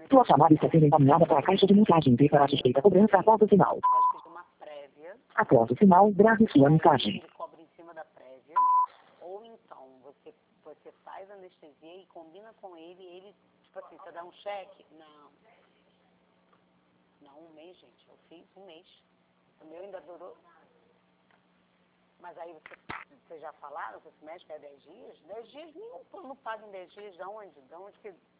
Sua chamada está sendo encaminhada para a caixa de mensagem e para a suspeita cobrança após o sinal. Pode pedir uma prévia. Após o sinal, grave sua mensagem. Ele cobra em cima da prévia. Ou então, você faz anestesia e combina com ele, tipo assim, você dá um cheque? Não, um mês, gente. Eu fiz um mês. O meu ainda durou. Mas aí vocês já falaram que esse médico é 10 dias? 10 dias nenhum, não paga em 10 dias. De onde que